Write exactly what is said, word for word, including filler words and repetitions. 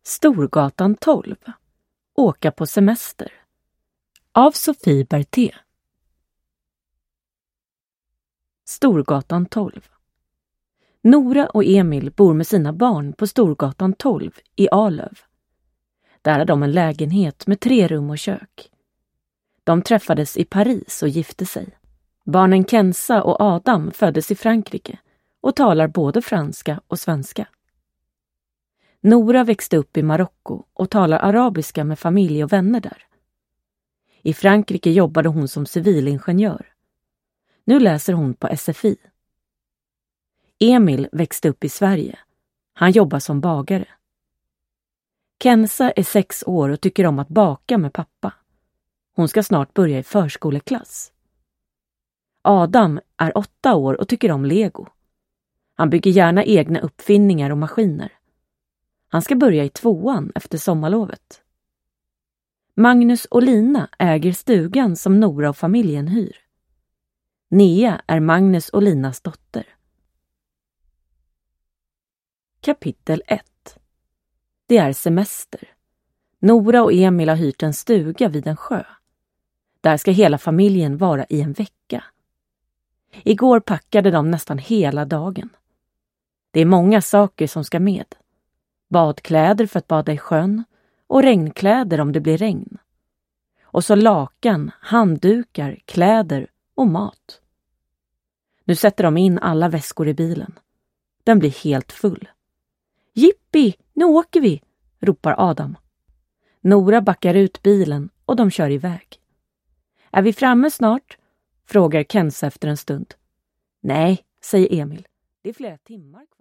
Storgatan tolv. Åka på semester. Av Sofie Berté. Storgatan tolv. Nora och Emil bor med sina barn på Storgatan tolv i Arlöv. Där har de en lägenhet med tre rum och kök. De träffades i Paris och gifte sig. Barnen Kenza och Adam föddes i Frankrike och talar både franska och svenska. Nora växte upp i Marocko och talar arabiska med familj och vänner där. I Frankrike jobbade hon som civilingenjör. Nu läser hon på S F I. Emil växte upp i Sverige. Han jobbar som bagare. Kenza är sex år och tycker om att baka med pappa. Hon ska snart börja i förskoleklass. Adam är åtta år och tycker om Lego. Han bygger gärna egna uppfinningar och maskiner. Han ska börja i tvåan efter sommarlovet. Magnus och Lina äger stugan som Nora och familjen hyr. Nea är Magnus och Linas dotter. Kapitel ett. Det är semester. Nora och Emil har hyrt en stuga vid en sjö. Där ska hela familjen vara i en vecka. Igår packade de nästan hela dagen. Det är många saker som ska med. Badkläder för att bada i sjön och regnkläder om det blir regn. Och så lakan, handdukar, kläder och mat. Nu sätter de in alla väskor i bilen. Den blir helt full. Jippi, nu åker vi, ropar Adam. Nora backar ut bilen och de kör iväg. Är vi framme snart? Frågar Kenza efter en stund. Nej, säger Emil. Det är flera timmar kvar.